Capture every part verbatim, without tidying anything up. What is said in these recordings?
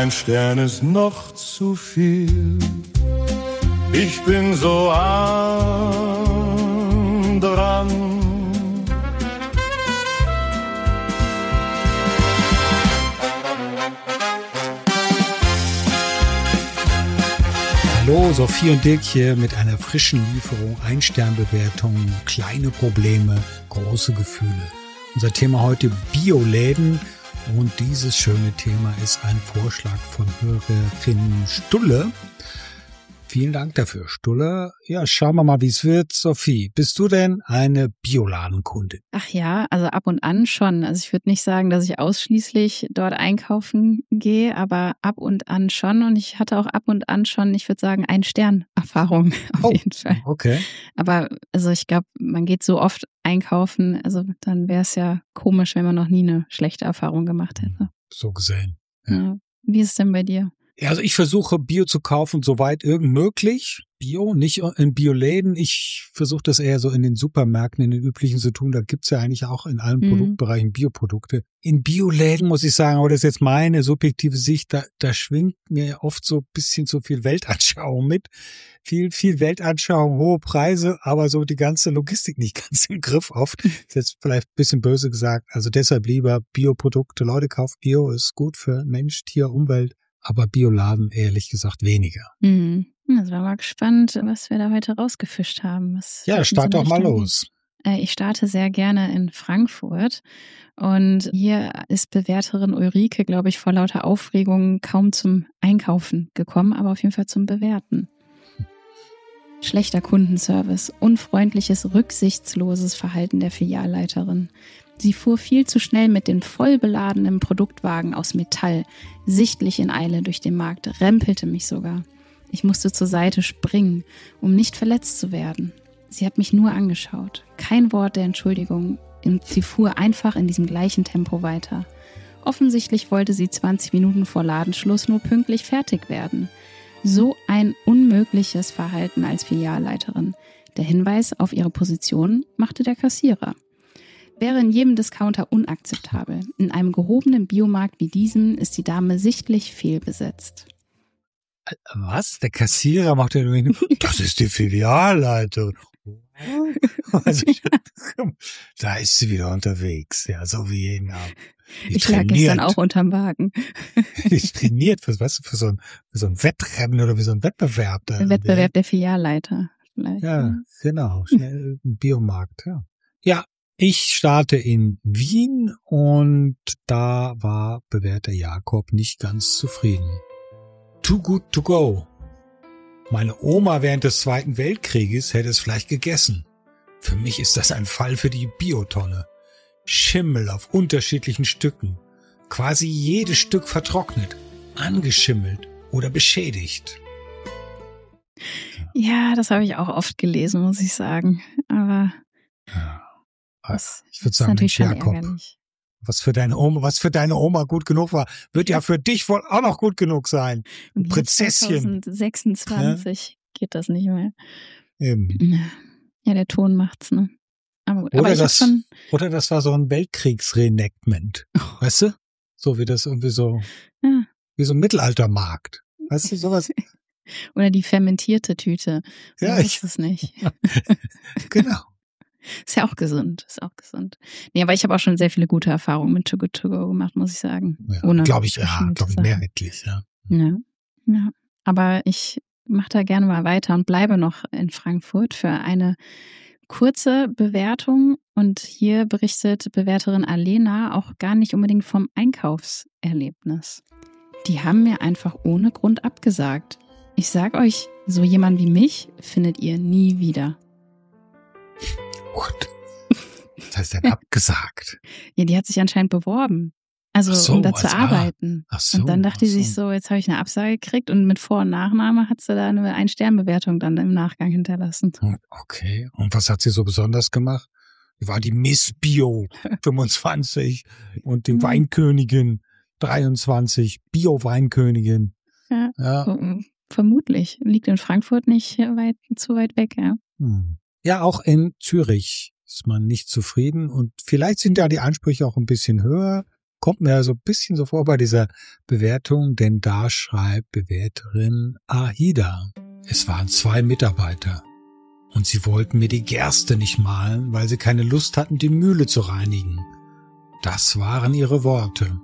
ein Stern ist noch zu viel. Ich bin so arm dran. Hallo, Sophie und Dirk hier mit einer frischen Lieferung, Ein-Stern-Bewertung, kleine Probleme, große Gefühle. Unser Thema heute Bioläden und dieses schöne Thema ist ein Vorschlag von Hörerin Stulle. Vielen Dank dafür, Stulle. Ja, schauen wir mal, wie es wird. Sophie, bist du denn eine Bioladenkundin? Ach ja, also ab und an schon. Also ich würde nicht sagen, dass ich ausschließlich dort einkaufen gehe, aber ab und an schon. Und ich hatte auch ab und an schon, ich würde sagen, Ein-Stern-Erfahrung auf Oh, jeden Fall. okay. Aber also ich glaube, man geht so oft einkaufen, also dann wäre es ja komisch, wenn man noch nie eine schlechte Erfahrung gemacht hätte. So gesehen. Ja. Ja. Wie ist es denn bei dir? Ja, also ich versuche Bio zu kaufen, soweit irgend möglich. Bio, nicht in Bioläden. Ich versuche das eher so in den Supermärkten, in den üblichen zu tun. Da gibt's ja eigentlich auch in allen Mhm. Produktbereichen Bioprodukte. In Bioläden muss ich sagen, aber das ist jetzt meine subjektive Sicht, da, da schwingt mir oft so ein bisschen zu viel Weltanschauung mit. Viel, viel Weltanschauung, hohe Preise, aber so die ganze Logistik nicht ganz im Griff oft. Ist jetzt vielleicht ein bisschen böse gesagt. Also deshalb lieber Bioprodukte. Leute, kauft Bio, ist gut für Mensch, Tier, Umwelt. Aber Bioladen ehrlich gesagt weniger. Mhm. Also bin mal gespannt, was wir da heute rausgefischt haben. Was Ja, in start so eine doch mal Richtung los. geht. Äh, Ich starte sehr gerne in Frankfurt. Und hier ist Bewerterin Ulrike, glaube ich, vor lauter Aufregung kaum zum Einkaufen gekommen, aber auf jeden Fall zum Bewerten. Schlechter Kundenservice, unfreundliches, rücksichtsloses Verhalten der Filialleiterin. Sie fuhr viel zu schnell mit den voll beladenen Produktwagen aus Metall, sichtlich in Eile durch den Markt, rempelte mich sogar. Ich musste zur Seite springen, um nicht verletzt zu werden. Sie hat mich nur angeschaut. Kein Wort der Entschuldigung. Sie fuhr einfach in diesem gleichen Tempo weiter. Offensichtlich wollte sie zwanzig Minuten vor Ladenschluss nur pünktlich fertig werden. So ein unmögliches Verhalten als Filialleiterin. Der Hinweis auf ihre Position machte der Kassierer. Wäre in jedem Discounter unakzeptabel. In einem gehobenen Biomarkt wie diesem ist die Dame sichtlich fehlbesetzt. Was? Der Kassierer macht ja nur hin, das ist die Filialleiterin. Also, da ist sie wieder unterwegs, ja, so wie jeden Abend. Die Ich lag gestern auch unterm Wagen. Die trainiert, für, weißt du, für so ein, für so ein Wettrennen oder wie so ein Wettbewerb. Da Der Wettbewerb der Filialleiter. Vielleicht. Ja, genau, schnell ein Biomarkt, ja. Ja, ich starte in Wien und da war bewährter Jakob nicht ganz zufrieden. Too good to go. Meine Oma während des Zweiten Weltkrieges hätte es vielleicht gegessen. Für mich ist das ein Fall für die Biotonne. Schimmel auf unterschiedlichen Stücken. Quasi jedes Stück vertrocknet, angeschimmelt oder beschädigt. Ja, das habe ich auch oft gelesen, muss ich sagen. Aber Ja. das Ich würde ist sagen, natürlich Mensch, schon Jakob, ärgerlich. was für deine Oma, was für deine Oma gut genug war, wird ja für dich wohl auch noch gut genug sein. Im Jahr Prinzesschen. zwanzig sechsundzwanzig geht das nicht mehr. Eben. Ja, der Ton macht's, ne? Aber gut. Aber Oder ich hab das, schon, oder das war so ein Weltkriegs-Reenactment. Weißt du? So wie das irgendwie so, ja. wie so ein Mittelaltermarkt. Weißt du, sowas? Oder die fermentierte Tüte. Ja, Man ich- weiß es nicht. Genau. Ist ja auch gesund, ist auch gesund. Nee, aber ich habe auch schon sehr viele gute Erfahrungen mit Too Good To Go gemacht, muss ich sagen. Ja, Ohne glaube ich, ja, verschimmelte glaube ich, Sachen. mehrheitlich, ja. Ja, ja. Aber ich mache da gerne mal weiter und bleibe noch in Frankfurt für eine kurze Bewertung. Und hier berichtet Bewerterin Alena auch gar nicht unbedingt vom Einkaufserlebnis. Die haben mir einfach ohne Grund abgesagt. Ich sag euch, so jemand wie mich findet ihr nie wieder. Gut. Was heißt denn abgesagt? Ja, die hat sich anscheinend beworben. Also Ach so, um da zu als- ah. arbeiten. Ach so, und dann dachte ach sie sich so. so, jetzt habe ich eine Absage gekriegt und mit Vor- und Nachname hat sie da eine Ein-Stern-Bewertung dann im Nachgang hinterlassen. Okay. Und was hat sie so besonders gemacht? Die war die Miss Bio fünfundzwanzig und die Mhm. Weinkönigin dreiundzwanzig, Bio-Weinkönigin. Ja. Ja. So, vermutlich. Liegt in Frankfurt nicht weit, zu weit weg, ja. Hm. Ja, auch in Zürich ist man nicht zufrieden und vielleicht sind da die Ansprüche auch ein bisschen höher. kommt mir so ein bisschen so vor bei dieser Bewertung, denn da schreibt Bewerterin Ahida. Es waren zwei Mitarbeiter und sie wollten mir die Gerste nicht mahlen, weil sie keine Lust hatten, die Mühle zu reinigen. Das waren ihre Worte.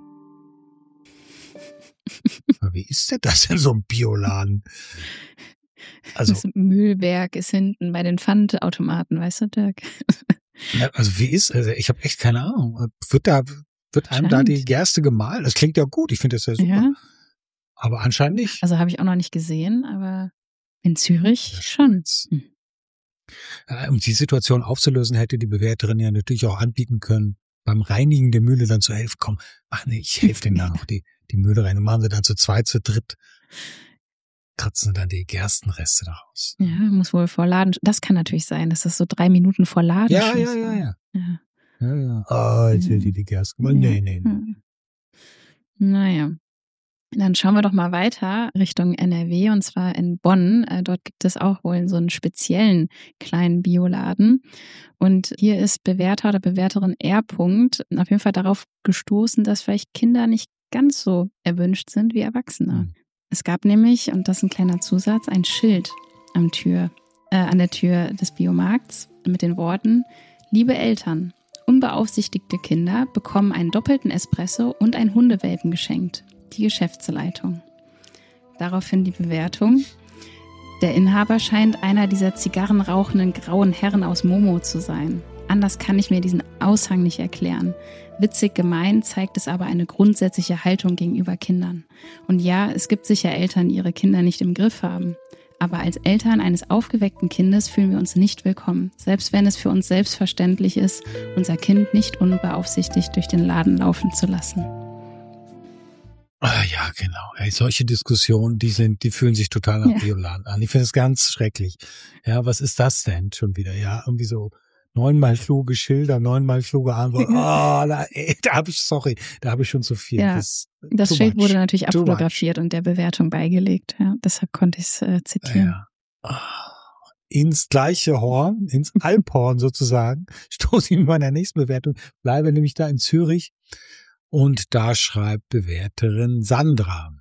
Aber wie ist denn das in so einem Bioladen? Also, das Mühlwerk ist hinten bei den Pfandautomaten, weißt du, Dirk? Also wie ist, also ich habe echt keine Ahnung. Wird da, wird einem da die Gerste gemahlen? Das klingt ja gut, ich finde das ja super. Ja. Aber anscheinend nicht. Also habe ich auch noch nicht gesehen, aber in Zürich ja, schon. Hm. Um die Situation aufzulösen, hätte die Bewerterin ja natürlich auch anbieten können, beim Reinigen der Mühle dann zu helfen. Komm, ach nee, ich helfe denen da noch die, die Mühle rein. Und machen sie dann zu zweit, zu dritt. Kratzen dann die Gerstenreste daraus. Ja, muss wohl vor Laden. Das kann natürlich sein, dass das so drei Minuten vor Laden ja, ja, ja, ja, ja. Ja, ja. Oh, jetzt will die die Gersten. Ja. Nee, nee, nee. Naja. Dann schauen wir doch mal weiter Richtung N R W und zwar in Bonn. Dort gibt es auch wohl so einen speziellen kleinen Bioladen. Und hier ist Bewerter oder Bewerterin R. auf jeden Fall darauf gestoßen, dass vielleicht Kinder nicht ganz so erwünscht sind wie Erwachsene. Mhm. Es gab nämlich, und das ist ein kleiner Zusatz, ein Schild am Tür, äh, an der Tür des Biomarkts mit den Worten: Liebe Eltern, unbeaufsichtigte Kinder bekommen einen doppelten Espresso und ein Hundewelpen geschenkt. Die Geschäftsleitung. Daraufhin die Bewertung: Der Inhaber scheint einer dieser zigarrenrauchenden grauen Herren aus Momo zu sein. Anders kann ich mir diesen Aushang nicht erklären. Witzig gemein zeigt es aber eine grundsätzliche Haltung gegenüber Kindern. Und ja, es gibt sicher Eltern, die ihre Kinder nicht im Griff haben. Aber als Eltern eines aufgeweckten Kindes fühlen wir uns nicht willkommen, selbst wenn es für uns selbstverständlich ist, unser Kind nicht unbeaufsichtigt durch den Laden laufen zu lassen. Ah, ja, genau. Ey, solche Diskussionen, die sind, die fühlen sich total nach ja. Bioladen an. Ich finde es ganz schrecklich. Ja, was ist das denn schon wieder? Ja, irgendwie so neunmal kluge Schilder, neunmal kluge Antworten. Oh, da, ey, da habe ich, sorry, da habe ich schon zu viel. Ja, das das Schild much. wurde natürlich abfotografiert und der Bewertung beigelegt. Ja, deshalb konnte ich es äh, zitieren. Ja. Ins gleiche Horn, ins Alphorn sozusagen, stoße ich mit meiner nächsten Bewertung, bleibe nämlich da in Zürich. Und da schreibt Bewerterin Sandra: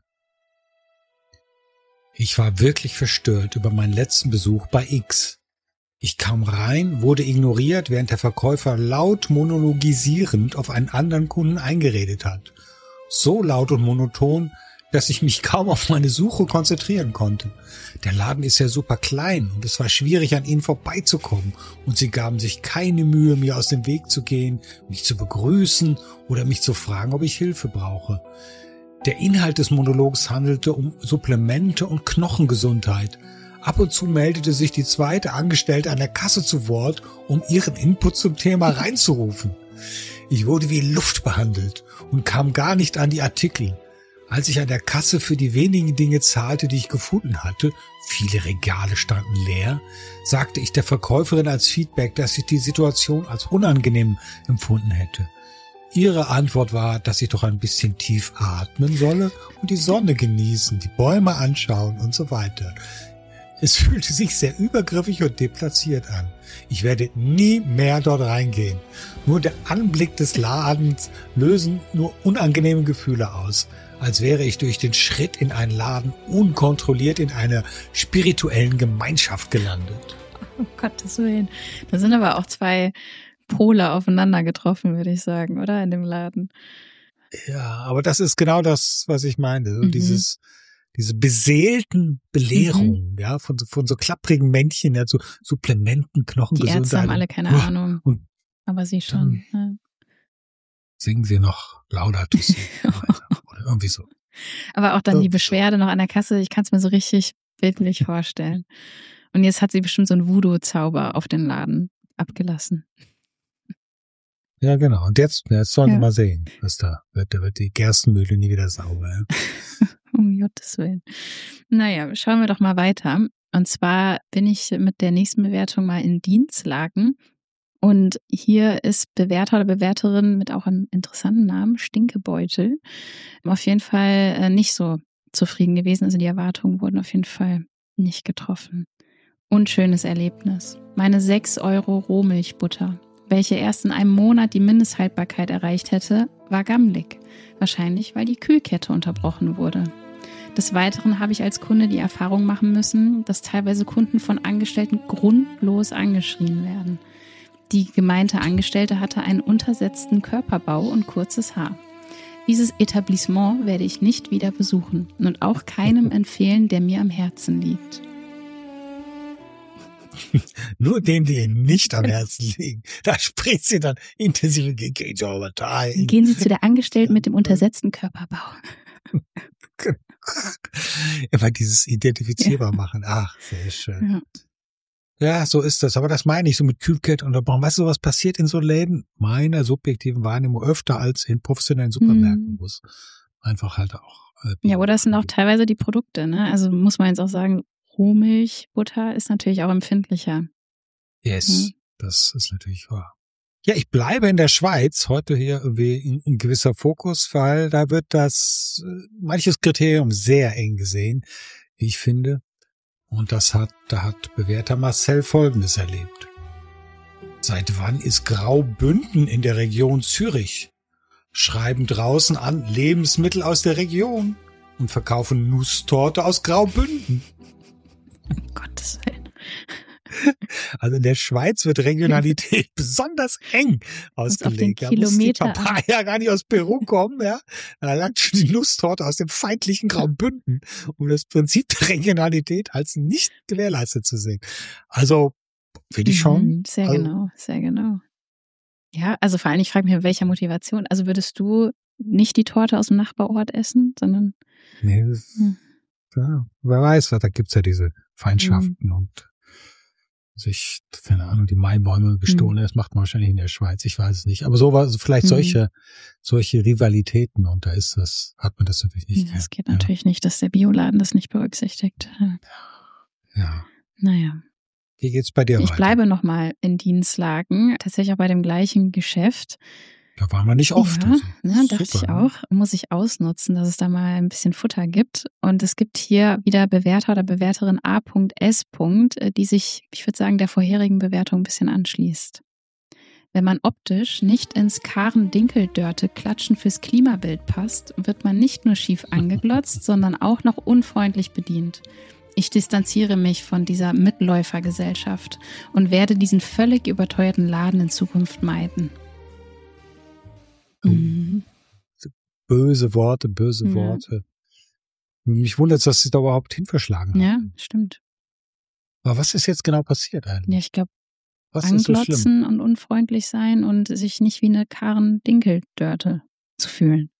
Ich war wirklich verstört über meinen letzten Besuch bei X. Ich kam rein, wurde ignoriert, während der Verkäufer laut monologisierend auf einen anderen Kunden eingeredet hat. So laut und monoton, dass ich mich kaum auf meine Suche konzentrieren konnte. Der Laden ist ja super klein und es war schwierig, an ihnen vorbeizukommen. Und sie gaben sich keine Mühe, mir aus dem Weg zu gehen, mich zu begrüßen oder mich zu fragen, ob ich Hilfe brauche. Der Inhalt des Monologs handelte um Supplemente und Knochengesundheit. Ab und zu meldete sich die zweite Angestellte an der Kasse zu Wort, um ihren Input zum Thema reinzurufen. Ich wurde wie Luft behandelt und kam gar nicht an die Artikel. Als ich an der Kasse für die wenigen Dinge zahlte, die ich gefunden hatte, viele Regale standen leer, sagte ich der Verkäuferin als Feedback, dass ich die Situation als unangenehm empfunden hätte. Ihre Antwort war, dass ich doch ein bisschen tief atmen solle und die Sonne genießen, die Bäume anschauen und so weiter. Es fühlte sich sehr übergriffig und deplatziert an. Ich werde nie mehr dort reingehen. Nur der Anblick des Ladens lösen nur unangenehme Gefühle aus, als wäre ich durch den Schritt in einen Laden unkontrolliert in einer spirituellen Gemeinschaft gelandet. Um Gottes Willen. Da sind aber auch zwei Pole aufeinander getroffen, würde ich sagen, oder? In dem Laden. Ja, aber das ist genau das, was ich meine. So mhm. dieses, diese beseelten Belehrungen, mhm. ja, von so, von so klapprigen Männchen, ja, so Supplementen, Knochengesundheit. Die Ärzte haben alle keine uh, Ahnung. Und aber sie schon. Ja. Singen sie noch Laudato Si oder irgendwie so. Aber auch dann irgendwie die Beschwerde so. Noch an der Kasse, ich kann es mir so richtig bildlich vorstellen. Und jetzt hat sie bestimmt so einen Voodoo-Zauber auf den Laden abgelassen. Ja, genau. Und jetzt, jetzt sollen ja. wir mal sehen, was da wird. Da wird die Gerstenmühle nie wieder sauber. Ja. Um Gottes Willen. Naja, schauen wir doch mal weiter. Und zwar bin ich mit der nächsten Bewertung mal in Dienstlaken. Und hier ist Bewerter oder Bewerterin mit auch einem interessanten Namen, Stinkebeutel, auf jeden Fall nicht so zufrieden gewesen. Also die Erwartungen wurden auf jeden Fall nicht getroffen. Unschönes Erlebnis. Meine sechs Euro Rohmilchbutter welche erst in einem Monat die Mindesthaltbarkeit erreicht hätte, war gammelig. Wahrscheinlich, weil die Kühlkette unterbrochen wurde. Des Weiteren habe ich als Kunde die Erfahrung machen müssen, dass teilweise Kunden von Angestellten grundlos angeschrien werden. Die gemeinte Angestellte hatte einen untersetzten Körperbau und kurzes Haar. Dieses Etablissement werde ich nicht wieder besuchen und auch keinem empfehlen, der mir am Herzen liegt. Nur denen, die Ihnen nicht am Herzen liegen. Da spricht sie dann intensiv gegen Overtime. Gehen Sie zu der Angestellten mit dem untersetzten Körperbau. Immer dieses identifizierbar machen. Ach, sehr schön. Ja. ja, so ist das. Aber das meine ich so mit Kühlkette unterbrochen. Weißt du, was passiert in so Läden? Meiner subjektiven Wahrnehmung öfter als in professionellen Supermärkten, wo es einfach halt auch. Äh, ja, oder es sind auch teilweise die Produkte, ne? Also muss man jetzt auch sagen, Rohmilch, Butter ist natürlich auch empfindlicher. Yes, mhm. Das ist natürlich wahr. Ja, ich bleibe in der Schweiz, heute hier irgendwie in, in gewisser Fokus, weil da wird das äh, manches Kriterium sehr eng gesehen, wie ich finde. Und das hat, da hat bewährter Marcel Folgendes erlebt. Seit wann ist Graubünden in der Region Zürich? Schreiben draußen an Lebensmittel aus der Region und verkaufen Nusstorte aus Graubünden. Um Gottes Willen. Also in der Schweiz wird Regionalität besonders eng ausgelegt. Da muss die Papaya gar nicht aus Peru kommen, ja. Da langt schon die Nusstorte aus dem feindlichen Graubünden, um das Prinzip der Regionalität als nicht gewährleistet zu sehen. Also finde ich schon. Sehr also, genau, sehr genau. Ja, also vor allem, ich frage mich, mit welcher Motivation. Also würdest du nicht die Torte aus dem Nachbarort essen, sondern... Nee, das, hm. ja, wer weiß, da gibt's ja diese Feindschaften hm. und sich, keine Ahnung, die Maibäume gestohlen, hm. das macht man wahrscheinlich in der Schweiz, ich weiß es nicht. Aber so war also vielleicht hm. solche solche Rivalitäten und da ist das, hat man das natürlich nicht. Ja, das geht ja. natürlich nicht, dass der Bioladen das nicht berücksichtigt. Ja. ja. Naja. Wie geht's bei dir ich weiter? Ich bleibe nochmal in Dienstlaken, tatsächlich auch bei dem gleichen Geschäft. Da waren wir nicht oft. Ja, also. ne, dachte Super, ich auch. Muss ich ausnutzen, dass es da mal ein bisschen Futter gibt. Und es gibt hier wieder Bewerter oder Bewerterin A S. die sich, ich würde sagen, der vorherigen Bewertung ein bisschen anschließt. Wenn man optisch nicht ins Karen-Dinkel-Dörte-Klatschen fürs Klimabild passt, wird man nicht nur schief angeglotzt, sondern auch noch unfreundlich bedient. Ich distanziere mich von dieser Mitläufergesellschaft und werde diesen völlig überteuerten Laden in Zukunft meiden. Mhm. Böse Worte, böse ja. Worte. Mich wundert es, dass sie da überhaupt hinverschlagen haben. Ja, stimmt. Aber was ist jetzt genau passiert eigentlich? Ja, ich glaube, anglotzen so und unfreundlich sein und sich nicht wie eine Karen-Dinkel-Dörte zu fühlen.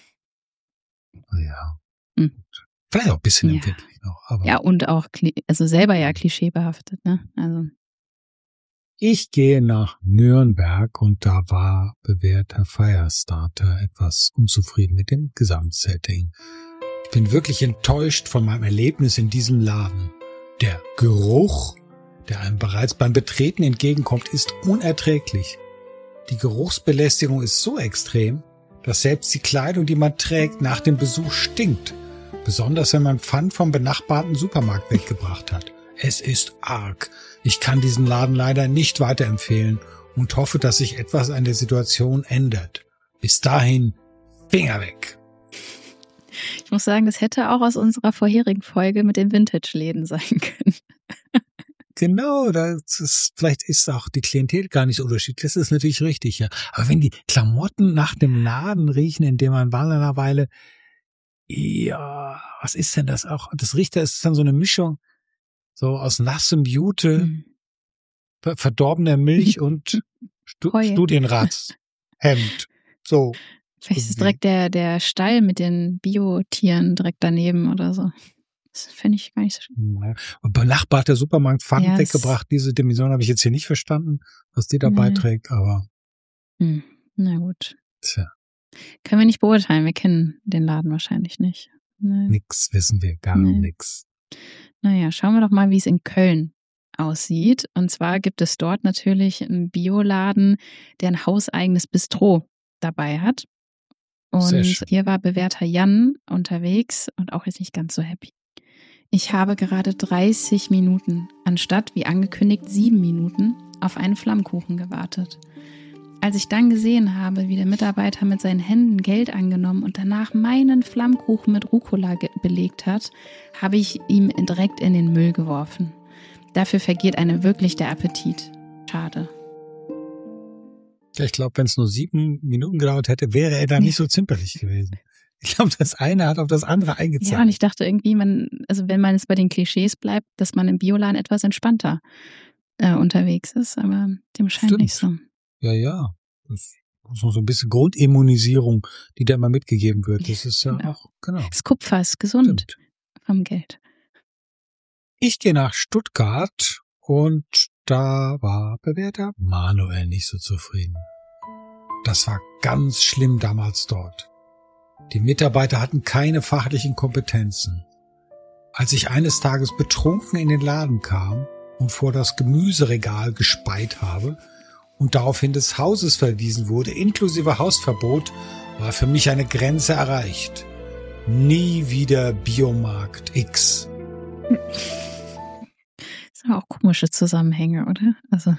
Ja. Mhm. Vielleicht auch ein bisschen ja. empfindlich noch. Aber ja, und auch, also selber ja klischeebehaftet, ne? Also. Ich gehe nach Nürnberg und da war bewährter Firestarter etwas unzufrieden mit dem Gesamtsetting. Ich bin wirklich enttäuscht von meinem Erlebnis in diesem Laden. Der Geruch, der einem bereits beim Betreten entgegenkommt, ist unerträglich. Die Geruchsbelästigung ist so extrem, dass selbst die Kleidung, die man trägt, nach dem Besuch stinkt. Besonders wenn man Pfand vom benachbarten Supermarkt weggebracht hat. Es ist arg. Ich kann diesen Laden leider nicht weiterempfehlen und hoffe, dass sich etwas an der Situation ändert. Bis dahin, Finger weg. Ich muss sagen, das hätte auch aus unserer vorherigen Folge mit den Vintage-Läden sein können. Genau, das ist, vielleicht ist auch die Klientel gar nicht so unterschiedlich. Das ist natürlich richtig, ja. Aber wenn die Klamotten nach dem Laden riechen, in dem man war eine Weile, ja, was ist denn das auch? Das riecht, das ist dann so eine Mischung, so aus nassem Jute, hm. verdorbener Milch und Stu- Studienratshemd. So. Vielleicht ist es direkt der, der Stall mit den Biotieren direkt daneben oder so. Das fände ich gar nicht so schön. Ja. Und benachbarter Supermarkt Pfand yes. weggebracht. Diese Dimension habe ich jetzt hier nicht verstanden, was die da nee. beiträgt, aber. Hm. Na gut. Tja. Können wir nicht beurteilen. Wir kennen den Laden wahrscheinlich nicht. Nee. Nix wissen wir, gar nee. nix. Naja, schauen wir doch mal, wie es in Köln aussieht. Und zwar gibt es dort natürlich einen Bioladen, der ein hauseigenes Bistro dabei hat. Und hier war bewährter Jan unterwegs und auch jetzt nicht ganz so happy. Ich habe gerade dreißig Minuten, anstatt wie angekündigt sieben Minuten, auf einen Flammkuchen gewartet. Als ich dann gesehen habe, wie der Mitarbeiter mit seinen Händen Geld angenommen und danach meinen Flammkuchen mit Rucola ge- belegt hat, habe ich ihm direkt in den Müll geworfen. Dafür vergeht einem wirklich der Appetit. Schade. Ja, ich glaube, wenn es nur sieben Minuten gedauert hätte, wäre er da nicht so zimperlich gewesen. Ich glaube, das eine hat auf das andere eingezahlt. Ja, und ich dachte irgendwie, man, also wenn man jetzt bei den Klischees bleibt, dass man im Bioladen etwas entspannter äh, unterwegs ist, aber dem scheint Stimmt. nicht so. Ja, ja. Das ist so ein bisschen Grundimmunisierung, die da immer mitgegeben wird. Das ist ja Genau. auch, genau. Das Kupfer ist gesund Stimmt. vom Geld. Ich gehe nach Stuttgart und da war Bewerter Manuel nicht so zufrieden. Das war ganz schlimm damals dort. Die Mitarbeiter hatten keine fachlichen Kompetenzen. Als ich eines Tages betrunken in den Laden kam und vor das Gemüseregal gespeit habe und daraufhin des Hauses verwiesen wurde, inklusive Hausverbot, war für mich eine Grenze erreicht. Nie wieder Biomarkt X. Das sind aber auch komische Zusammenhänge, oder? Also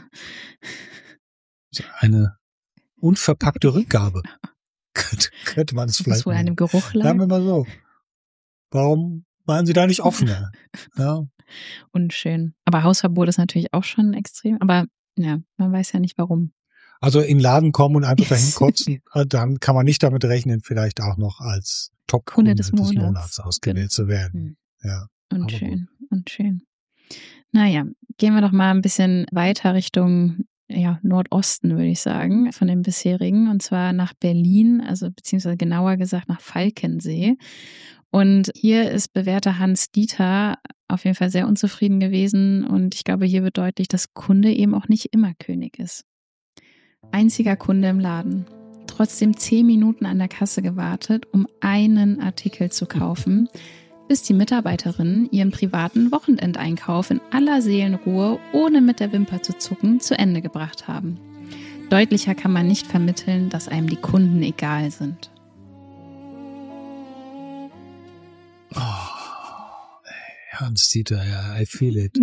Eine unverpackte Rückgabe. Könnte, könnte man es das vielleicht ist wohl an dem nennen. Geruch lag. Sagen wir mal so. Warum waren Sie da nicht offener? Ja. Unschön. Aber Hausverbot ist natürlich auch schon extrem. Aber ja, man weiß ja nicht warum. Also in den Laden kommen und einfach dahin kotzen, dann kann man nicht damit rechnen, vielleicht auch noch als Top-Kunde des, des Monats, Monats ausgewählt zu werden. Hm. Ja, unschön, unschön. Naja, gehen wir doch mal ein bisschen weiter Richtung ja, Nordosten, würde ich sagen, von dem bisherigen, und zwar nach Berlin, also beziehungsweise genauer gesagt nach Falkensee. Und hier ist Bewerter Hans Dieter auf jeden Fall sehr unzufrieden gewesen und ich glaube, hier wird deutlich, dass Kunde eben auch nicht immer König ist. Einziger Kunde im Laden. Trotzdem zehn Minuten an der Kasse gewartet, um einen Artikel zu kaufen, bis die Mitarbeiterinnen ihren privaten Wochenendeinkauf in aller Seelenruhe, ohne mit der Wimper zu zucken, zu Ende gebracht haben. Deutlicher kann man nicht vermitteln, dass einem die Kunden egal sind. Oh, Hans-Dieter, ja, I feel it.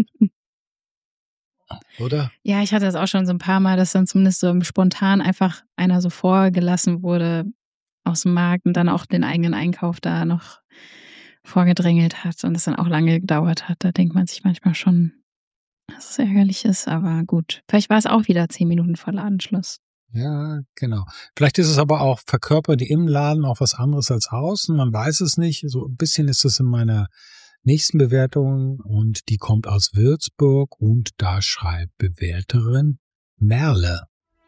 Oder? Ja, ich hatte das auch schon so ein paar Mal, dass dann zumindest so spontan einfach einer so vorgelassen wurde aus dem Markt und dann auch den eigenen Einkauf da noch vorgedrängelt hat und es dann auch lange gedauert hat. Da denkt man sich manchmal schon, dass es ärgerlich ist, aber gut. Vielleicht war es auch wieder zehn Minuten vor Ladenschluss. Ja, genau. Vielleicht ist es aber auch verkörpert im Laden auch was anderes als außen. Man weiß es nicht. So ein bisschen ist es in meiner nächsten Bewertung und die kommt aus Würzburg und da schreibt Bewerterin Merle.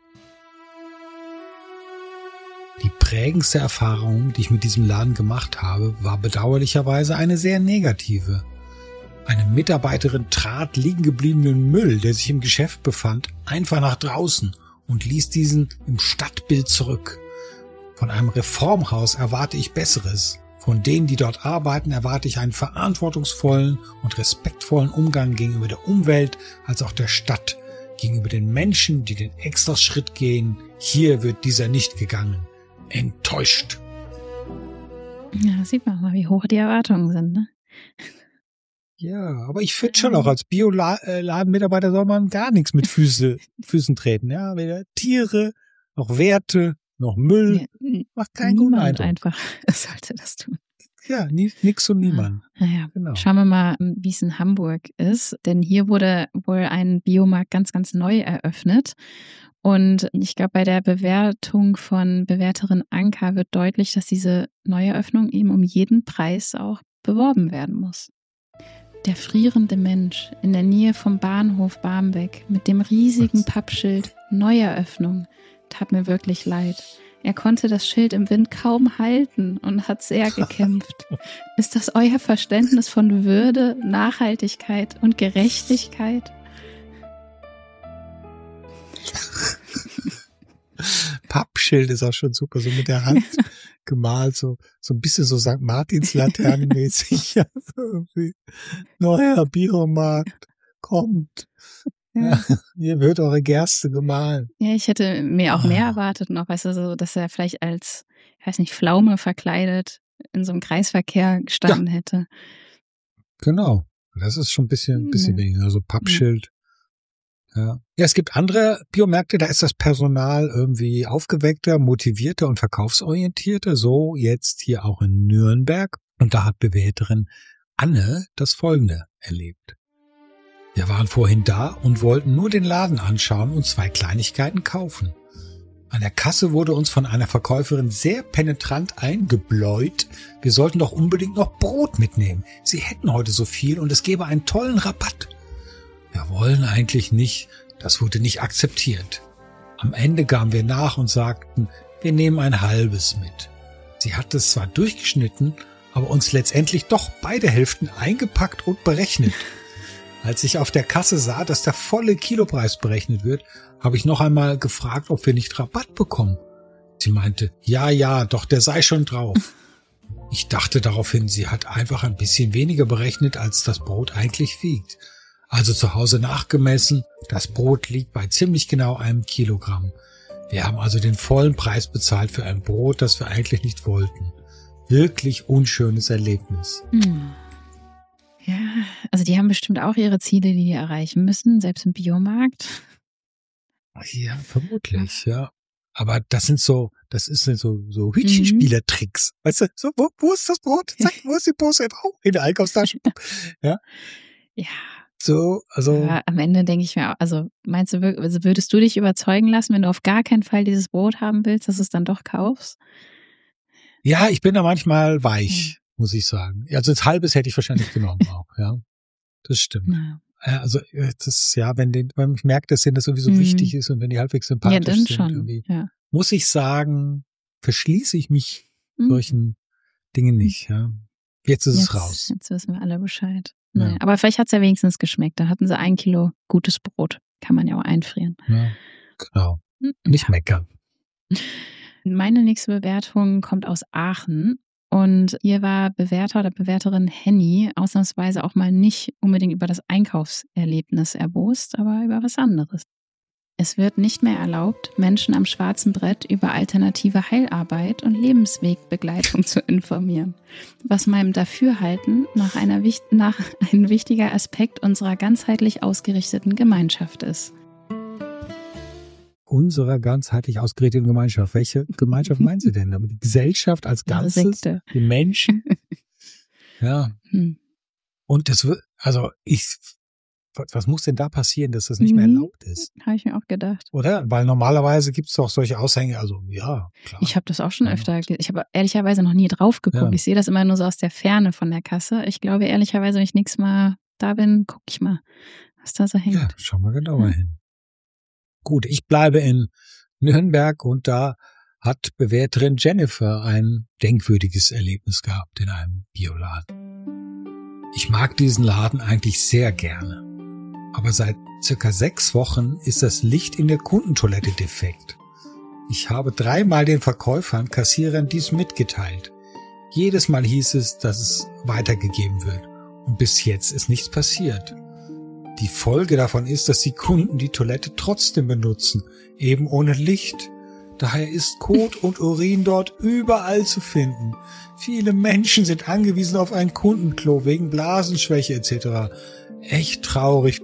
Die prägendste Erfahrung, die ich mit diesem Laden gemacht habe, war bedauerlicherweise eine sehr negative. Eine Mitarbeiterin trat liegen gebliebenen Müll, der sich im Geschäft befand, einfach nach draußen und ließ diesen im Stadtbild zurück. Von einem Reformhaus erwarte ich Besseres. Von denen, die dort arbeiten, erwarte ich einen verantwortungsvollen und respektvollen Umgang gegenüber der Umwelt als auch der Stadt, gegenüber den Menschen, die den Extraschritt gehen. Hier wird dieser nicht gegangen. Enttäuscht. Ja, sieht man mal, wie hoch die Erwartungen sind, ne? Ja, aber ich finde schon auch, als Bioladenmitarbeiter soll man gar nichts mit Füße, Füßen treten. Ja, weder Tiere, noch Werte, noch Müll. Ja, macht keinen guten niemand Eindruck. einfach sollte das tun. Ja, nie, nix und niemand. Naja, Genau. schauen wir mal, wie es in Hamburg ist. Denn hier wurde wohl ein Biomarkt ganz, ganz neu eröffnet. Und ich glaube, bei der Bewertung von Bewerterin Anka wird deutlich, dass diese Neueröffnung eben um jeden Preis auch beworben werden muss. Der frierende Mensch in der Nähe vom Bahnhof Barmbek mit dem riesigen Pappschild Neueröffnung tat mir wirklich leid. Er konnte das Schild im Wind kaum halten und hat sehr gekämpft. Ist das euer Verständnis von Würde, Nachhaltigkeit und Gerechtigkeit? Pappschild ist auch schon super, so mit der Hand gemalt, so so ein bisschen so Sankt Martins Laternenmäßig. Ja, so irgendwie. Neuer Biomarkt kommt. Ja. Hier wird eure Gerste gemahlen. Ja, ich hätte mir auch mehr erwartet noch, weißt du, so, dass er vielleicht als, ich weiß nicht, Pflaume verkleidet in so einem Kreisverkehr gestanden ja. hätte. Genau. Das ist schon ein bisschen, ein bisschen ja. weniger. Also Pappschild. Ja. Ja, es gibt andere Biomärkte, da ist das Personal irgendwie aufgeweckter, motivierter und verkaufsorientierter. So jetzt hier auch in Nürnberg. Und da hat Bewerterin Anne das Folgende erlebt. Wir waren vorhin da und wollten nur den Laden anschauen und zwei Kleinigkeiten kaufen. An der Kasse wurde uns von einer Verkäuferin sehr penetrant eingebläut, wir sollten doch unbedingt noch Brot mitnehmen. Sie hätten heute so viel und es gäbe einen tollen Rabatt. Wir wollen eigentlich nicht, das wurde nicht akzeptiert. Am Ende gaben wir nach und sagten, wir nehmen ein halbes mit. Sie hat es zwar durchgeschnitten, aber uns letztendlich doch beide Hälften eingepackt und berechnet. Als ich auf der Kasse sah, dass der volle Kilopreis berechnet wird, habe ich noch einmal gefragt, ob wir nicht Rabatt bekommen. Sie meinte, ja, ja, doch der sei schon drauf. Ich dachte daraufhin, sie hat einfach ein bisschen weniger berechnet, als das Brot eigentlich wiegt. Also zu Hause nachgemessen, das Brot liegt bei ziemlich genau einem Kilogramm. Wir haben also den vollen Preis bezahlt für ein Brot, das wir eigentlich nicht wollten. Wirklich unschönes Erlebnis. Hm. Ja, also die haben bestimmt auch ihre Ziele, die die erreichen müssen, selbst im Biomarkt. Ja, vermutlich, ja. Aber das sind so, das ist so, so Hütchenspielertricks. Mhm. Weißt du, so, wo, wo ist das Brot? Zack, wo ist die Pose? Oh, in der Einkaufstasche. Ja. Ja. So, also. Aber am Ende denke ich mir auch, also meinst du, also würdest du dich überzeugen lassen, wenn du auf gar keinen Fall dieses Brot haben willst, dass du es dann doch kaufst? Ja, ich bin da manchmal weich, hm. muss ich sagen. Also das halbes hätte ich wahrscheinlich genommen auch, ja. Das stimmt. Ja. Also das, ja, wenn, den, wenn ich merke, dass denen das sowieso mhm. wichtig ist und wenn die halbwegs sympathisch ja, dann sind, schon. Irgendwie, ja. muss ich sagen, verschließe ich mich mhm. solchen Dingen nicht, ja. Jetzt ist jetzt, es raus. Jetzt wissen wir alle Bescheid. Naja, ja. Aber vielleicht hat es ja wenigstens geschmeckt. Da hatten sie ein Kilo gutes Brot. Kann man ja auch einfrieren. Ja, genau. Nicht ja. meckern. Meine nächste Bewertung kommt aus Aachen. Und hier war Bewerter oder Bewerterin Henny ausnahmsweise auch mal nicht unbedingt über das Einkaufserlebnis erbost, aber über was anderes. Es wird nicht mehr erlaubt, Menschen am schwarzen Brett über alternative Heilarbeit und Lebenswegbegleitung zu informieren, was meinem Dafürhalten nach, einer, nach ein wichtiger Aspekt unserer ganzheitlich ausgerichteten Gemeinschaft ist. Unserer ganzheitlich ausgerichteten Gemeinschaft. Welche Gemeinschaft meinen Sie denn? Die Gesellschaft als Ganzes? Die Menschen? Ja. Hm. Und das wird, also ich, was muss denn da passieren, dass das nicht mhm. mehr erlaubt ist? Habe ich mir auch gedacht. Oder? Weil normalerweise gibt es doch solche Aushänge, also ja, klar. Ich habe das auch schon ja. öfter, ich habe ehrlicherweise noch nie drauf geguckt. Ja. Ich sehe das immer nur so aus der Ferne von der Kasse. Ich glaube ehrlicherweise, wenn ich nächstes Mal da bin, gucke ich mal, was da so hängt. Ja, schau mal genauer ja. hin. Gut, ich bleibe in Nürnberg und da hat Bewerterin Jennifer ein denkwürdiges Erlebnis gehabt in einem Bioladen. Ich mag diesen Laden eigentlich sehr gerne, aber seit circa sechs Wochen ist das Licht in der Kundentoilette defekt. Ich habe dreimal den Verkäufern, Kassierern dies mitgeteilt. Jedes Mal hieß es, dass es weitergegeben wird und bis jetzt ist nichts passiert. Die Folge davon ist, dass die Kunden die Toilette trotzdem benutzen, eben ohne Licht. Daher ist Kot und Urin dort überall zu finden. Viele Menschen sind angewiesen auf ein Kundenklo wegen Blasenschwäche et cetera. Echt traurig.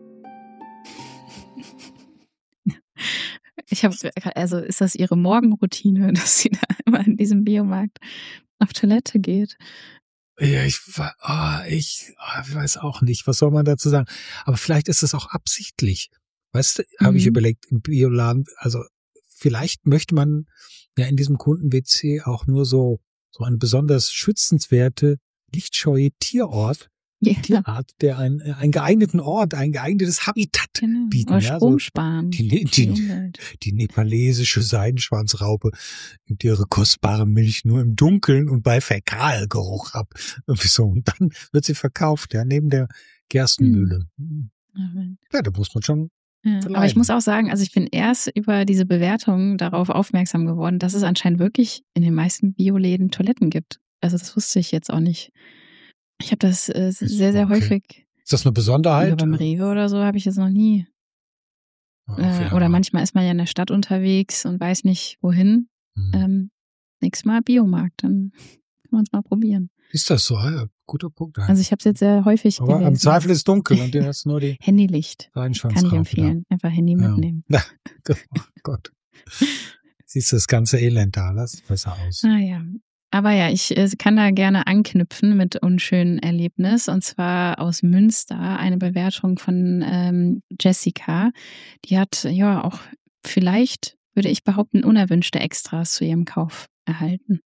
Ich habe, also ist das Ihre Morgenroutine, dass sie da immer in diesem Biomarkt auf Toilette geht? Ja, ich, oh, ich, oh, ich weiß auch nicht, was soll man dazu sagen. Aber vielleicht ist es auch absichtlich. Weißt du, mhm. habe ich überlegt, im Bioladen, also vielleicht möchte man ja in diesem Kunden-W C auch nur so, so eine besonders schützenswerte, lichtscheue Tierort, ja. Tierart, der einen, einen geeigneten Ort, ein geeignetes Habitat genau. bieten. Oder Strom ja, so sparen. Die, die, die, die nepalesische Seidenschwanzraupe gibt ihre kostbare Milch nur im Dunkeln und bei Fäkalgeruch ab. Und so. Und dann wird sie verkauft, ja, neben der Gerstenmühle. Hm. Ja, da muss man schon. Ja, aber ich muss auch sagen, also ich bin erst über diese Bewertung darauf aufmerksam geworden, dass es anscheinend wirklich in den meisten Bioläden Toiletten gibt. Also das wusste ich jetzt auch nicht. Ich habe das äh, sehr, sehr okay. häufig. Ist das eine Besonderheit? Ja, beim Rewe oder so habe ich das noch nie. Oh, äh, oder manchmal ist man ja in der Stadt unterwegs und weiß nicht, wohin. Hm. Ähm, nächstes Mal Biomarkt, dann können wir uns mal probieren. Ist das so? Ja, guter Punkt. Also ich habe es jetzt sehr häufig Aber gelesen. im Zweifel ist es dunkel und du hast nur die Handylicht. Reinschwanz Kann ich drauf, empfehlen. ja. Einfach Handy mitnehmen. Ja. Oh Gott. Siehst du das ganze Elend da? Lass es besser aus. Ah ja. Aber ja, ich äh, kann da gerne anknüpfen mit unschönen Erlebnis. Und zwar aus Münster, eine Bewertung von ähm, Jessica. Die hat ja auch vielleicht, würde ich behaupten, unerwünschte Extras zu ihrem Kauf erhalten.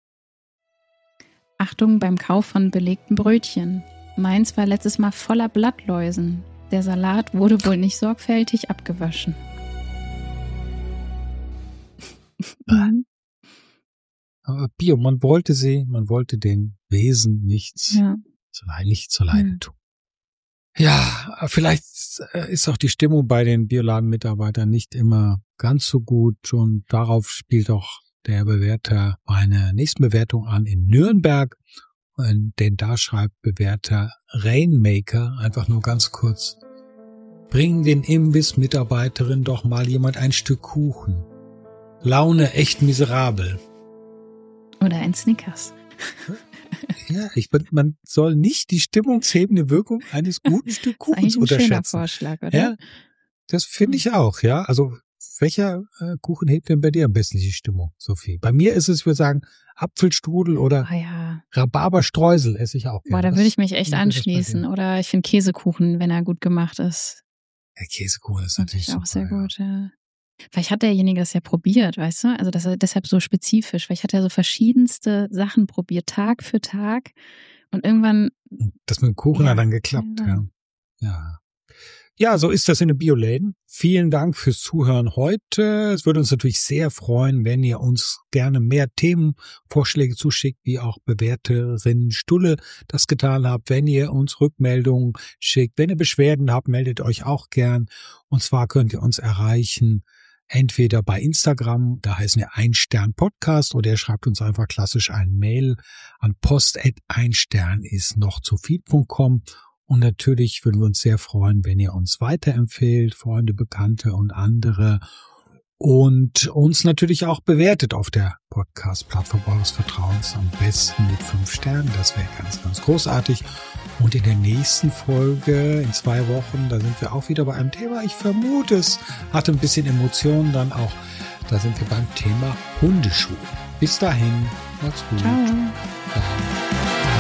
Achtung beim Kauf von belegten Brötchen. Meins war letztes Mal voller Blattläusen. Der Salat wurde wohl nicht sorgfältig abgewaschen. Mhm. Aber Bio, man wollte sie, man wollte den Wesen nichts, Ja. so leid, nicht zu leiden Mhm. tun. Ja, vielleicht ist auch die Stimmung bei den Bioladen-Mitarbeitern nicht immer ganz so gut und darauf spielt auch der Bewerter eine nächste Bewertung an in Nürnberg, denn da schreibt Bewerter Rainmaker einfach nur ganz kurz: Bring den Imbiss-Mitarbeiterin doch mal jemand ein Stück Kuchen. Laune echt miserabel. Oder ein Snickers. Ja, ich finde, man soll nicht die stimmungshebende Wirkung eines guten Stück Das ist eigentlich Kuchens ein schöner unterschätzen. Vorschlag, oder? Ja, das finde ich auch, ja. Also, welcher äh, Kuchen hebt denn bei dir am besten die Stimmung, Sophie? Bei mir ist es, ich würde sagen, Apfelstrudel oder Oh ja. Rhabarberstreusel esse ich auch Boah, gerne. da Das- würde ich mich echt wie wäre das bei dir? anschließen. Oder ich finde Käsekuchen, wenn er gut gemacht ist. Ja, Käsekuchen ist Natürlich natürlich auch super, sehr ja. gut, ja. Vielleicht hat derjenige das ja probiert, weißt du? Also das ist deshalb so spezifisch. Vielleicht hat er so verschiedenste Sachen probiert, Tag für Tag. Und irgendwann, Und das mit dem Kuchen Ja, hat dann geklappt, ja. ja. Ja. Ja, so ist das in den Bioläden. Vielen Dank fürs Zuhören heute. Es würde uns natürlich sehr freuen, wenn ihr uns gerne mehr Themenvorschläge zuschickt, wie auch Bewerterin Stulle das getan habt. Wenn ihr uns Rückmeldungen schickt, wenn ihr Beschwerden habt, meldet euch auch gern. Und zwar könnt ihr uns erreichen entweder bei Instagram, da heißen wir Ein-Stern-Podcast, oder ihr schreibt uns einfach klassisch ein Mail an post at einstern ist noch zu viel punkt com. Und natürlich würden wir uns sehr freuen, wenn ihr uns weiterempfehlt, Freunde, Bekannte und andere. Und uns natürlich auch bewertet auf der Podcast-Plattform eures Vertrauens, am besten mit fünf Sternen. Das wäre ganz, ganz großartig. Und in der nächsten Folge, in zwei Wochen, da sind wir auch wieder bei einem Thema. Ich vermute, es hatte ein bisschen Emotionen dann auch. Da sind wir beim Thema Hundeschuhe. Bis dahin, macht's gut. ciao. Ciao.